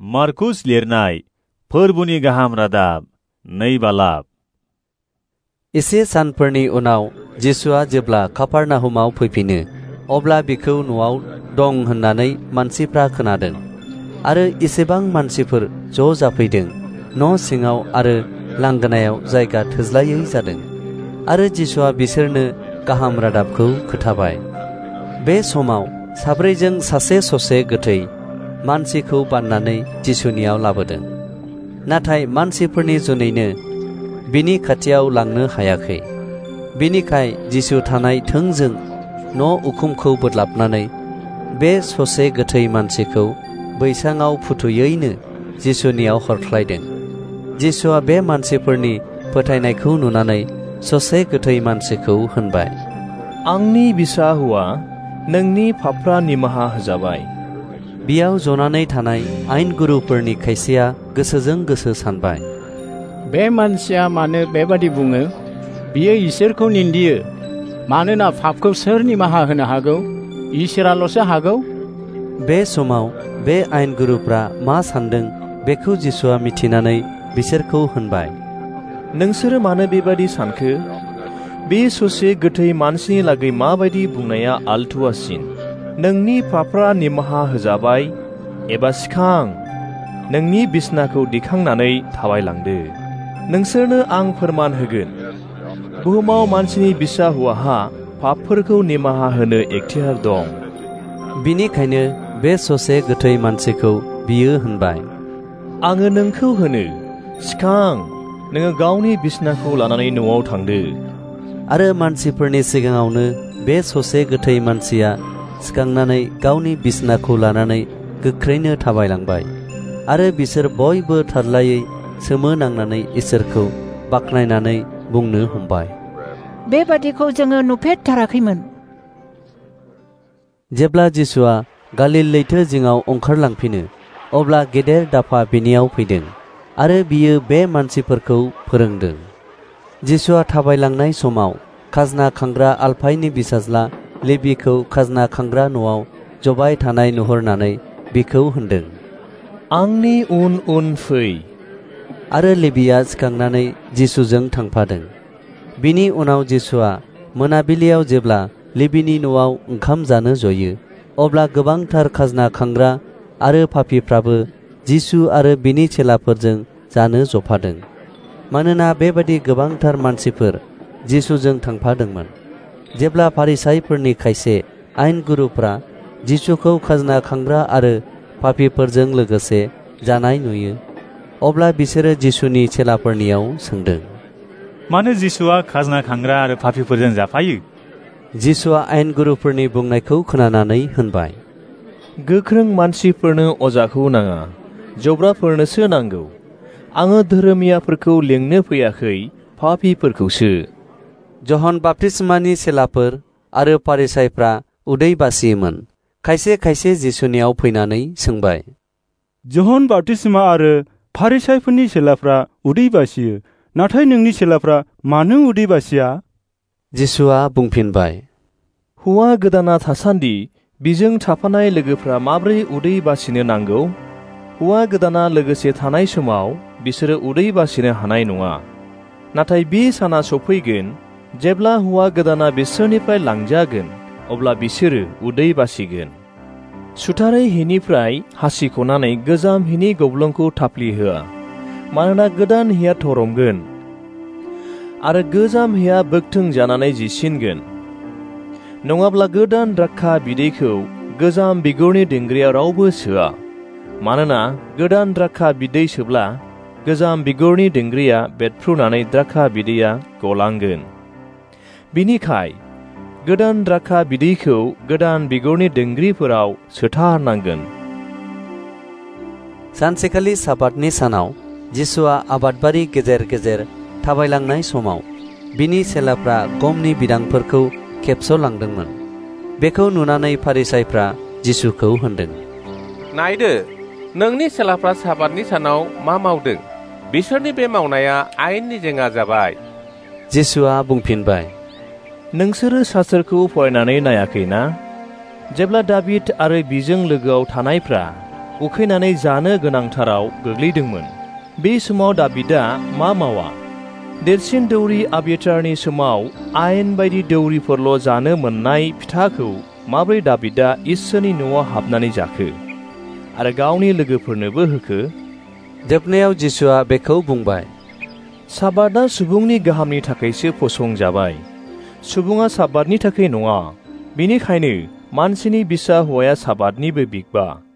मार्कुस लिरनाय फोरबुनि गाहाम रादाब 2 बालाब। एसे सानफोरनि उनाव जिसुआ जेब्ला कापारनाहुमाव फैफिनो अब्ला बिखौ न'आव दं होननानै मानसिफ्रा खोनादों आरो एसेबां मानसिफोर ज' जाफैदों न' सिङाव आरो लांगोनायाव जायगा थोज्लायै जादों आरो जिसुआ बिसोरनो गाहाम रादाबखौ खोथाबाय। बे समाव साब्रैजों सासे ससे गोथै मानसिखौ बाननानै जिसुनियाव लाबोदों, नाथाय मानसिफोरनि जुनैनो बिनि खाथियाव लांनो हायाखै। बिनिखाय जिसु थानाय थोंजों न' उखुमखौ बोदलाबनानै बे ससे गोथै मानसिखौ बैसाङाव फुथुयैनो जिसुनियाव हरख्लायदों। जिसुआ बे मानसिफोरनि फोथायनायखौ नुनानै ससे गोथै मानसिखौ होनबाय, आंनि बिसा हौवा, नोंनि पापफ्रा निमाहा होजाबाय। बियाव जनानै थानाय आइनगुरुफोरनि खायसेया गोसोजों गोसो सानबाय, बे मानसिया मानो बेबादि बुङो? बियो इसोरखौ निन्दियो। मानोना पापखौ सोर निमाहा होनो हागौ? इसोराल'सो हागौ। बे समाव बे आइनगुरुफ्रा मा सानदों बेखौ जिसुआ मिथिनानै बिसोरखौ होनबाय, नोंसोरो मानो बेबादि सानखो? बे ससे गोथै मानसिनि लागै माबायदि बुंनाया आलथुवासिन। नोंनि पापफ्रा निमाहा होजाबाय एबा सिखां, नोंनि बिसनाखौ दिखांनानै थाबायलांदो। नोंसोरनो आं फोरमान होगोन, बुहुमाव मानसिनि बिसा हौवाहा पापफोरखौ निमाहा होनो एखतियार दं। बिनिखायनो बे ससे गोथै मानसिखौ बियो होनबाय, आङो नोंखौ होनो, सिखां, नोङो गावनि बिसनाखौ लानानै न'आव थांदो। आरो मानसिफोरनि सिगाङावनो बे ससे गोथै मानसिया सिखांनानै गावनि बिसनाखौ लानानै गोख्रैनो थाबायलांबाय आरो बिसोर बयबो थादलायै सोमोनांनानै इसोरखौ बाख्नायनानै बुंनो हमबाय, बेबादिखौ जोङो नुफेरथाराखैमोन। जेब्ला जिसुआ गालिल लैथो जिङाव ओंखारलांफिनो अब्ला गेदेर दाफा बिनियाव फैदों आरो बियो बे मानसिफोरखौ फोरोंदों। जिसुआ थाबायलांनाय समाव खाजना खांग्रा आलफायनि बिसाज्ला लेबिखौ खाजना खांग्रा न'आव जबाय थानाय नुहुरनानै बिखौ होनदों, आंनि उन उन फै। आरो लेबिया सिखांनानै जिसुजों थांफादों। बिनि उनाव जिसुआ मोनाबिलियाव जेब्ला लेबिनि न'आव ओंखाम जानो जयो अब्ला गोबांथार खाजना खांग्रा आरो पापीफ्राबो जिसु आरो बिनि चेलाफोरजों जानो जफादों, मानोना बेबादि गोबांथार मानसिफोर जिसुजों थांफादोंमोन। जेब्ला फारिसाइफोरनि खायसे आइनगुरुफ्रा जिसुखौ खाजना खांग्रा आरो पापीफोरजों लोगोसे जानाय नुयो अब्ला बिसोरो जिसुनि चेलाफोरनियाव सोंदों, मानो जिसुआ खाजना खांग्रा आरो पापीफोरजों जाफायो? जिसुआ आइनगुरुफोरनि बुंनायखौ खोनानानै होनबाय, गोख्रों मानसिफोरनो अजाखौ नाङा, जब्राफोरनोसो नांगौ। आङो धोरोमियाफोरखौ लेंनो फैयाखै, पापीफोरखौसो। जहन बाप्तिस्मानि चेलाफोर आरो फारिसाइफ्रा उदै बासियोमोन। खायसे खायसे जिसुनियाव फैनानै सोंबाय, जहन बाप्तिस्मा आरो फारिसाइफोरनि चेलाफ्रा उदै बासियो, नाथाय नोंनि चेलाफ्रा मानो उदै बासिया? जिसुआ बुंफिनबाय, हौवा गोदाना थासान्दि बिजों थाफानाय लोगोफ्रा माब्रै उदै बासिनो नांगौ? हौवा गोदाना लोगोसे थानाय समाव बिसोरो उदै बासिनो हानाय नङा। नाथाय बे साना सफैगोन जेब्ला हौवा गोदाना बिसोरनिफ्राय लांजागोन अब्ला बिसोरो उदै बासिगोन। सुथारै हिनिफ्राय हासिख'नानै गोजाम हिनि गब्लंखौ थाफ्लि होआ, मानोना गोदान हिया थरमगोन आरो गोजाम हिया बोगथों जानानै जिसिनगोन। नङाब्ला गोदान द्राक्षा बिदैखौ गोजाम बिगुरनि दिंग्रियाव रावबो सोआ, मानोना गोदान द्राक्षा बिदै सोब्ला गोजाम बिगुरनि दिंग्रिया बेरफ्रुनानै द्राक्षा बिदैया गलांगोन। बिनिखाय गोदान द्राक्षा बिदैखौ गोदान बिगुरनि दिंग्रिफोराव सोथारनांगोन। सानसेखालि साबातनि सानाव जिसुआ आबादबारि गेजेर गेजेर थाबायलांनाय समाव बिनि चेलाफ्रा गमनि बिदांफोरखौ खेबस'लांदोंमोन। बेखौ नुनानै फारिसाइफ्रा जिसुखौ होनदों, नायदो, नोंनि चेलाफ्रा साबातनि सानाव मा मावदों? बिसोरनि बे मावनाया आयेननि जेंना जाबाय। जिसुआ बुंफिनबाय, नोंसोरो शास्त्रखौ फरायनानै नायाखैना? जेब्ला दाबिद आरो बिजों लोगोआव थानायफ्रा उखैनानै जानो गोनांथाराव गोग्लैदोंमोन। बे समाव दाबिदा मा मावा? देरसिन दौरि आबियातारनि समाव आयेन बायदि दौरिफोरल' जानो मोननाय फिथाखौ माब्रै दाबिदा इसोरनि न'आव हाबनानै जाखो आरो गावनि लोगोफोरनोबो होखो? जोबनायाव जिसुआ बेखौ बुंबाय, साबादा सुबुंनि गाहामनि थाखायसो फसंजाबाय, सुबुङा साबादनि थाखाय नङा। बेनिखायनो मानसिनि बिसा हौवाया साबादनिबो बिगबा।